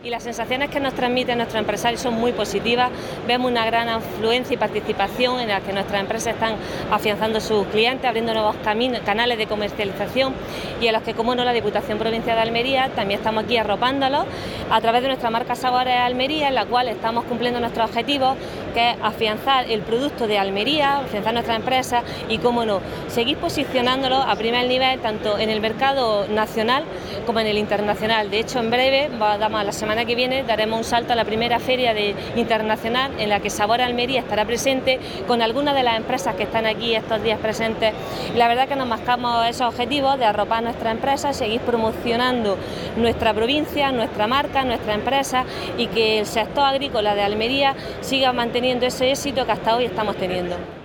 y las sensaciones que nos transmiten nuestros empresarios son muy positivas. Vemos una gran afluencia y participación en la que nuestras empresas están afianzando sus clientes, abriendo nuevos canales de comercialización y en los que, como no, la Diputación Provincial de Almería también estamos aquí arropándolos a través de nuestra marca Sabores Almería, en la cual estamos cumpliendo nuestros objetivos, que es afianzar el producto de Almería, afianzar nuestras empresas y, como no, seguir posicionándolo a primer nivel tanto en el mercado nacional como en el internacional. De hecho, en breve, la semana que viene, daremos un salto a la primera feria internacional en la que Sabores Almería estará presente con algunas de las empresas que están aquí estos días presentes. Y la verdad que nos marcamos esos objetivos de arropar nuestras empresas, seguir promocionando nuestra provincia, nuestra marca, nuestra empresa y que el sector agrícola de Almería siga manteniendo ese éxito que hasta hoy estamos teniendo.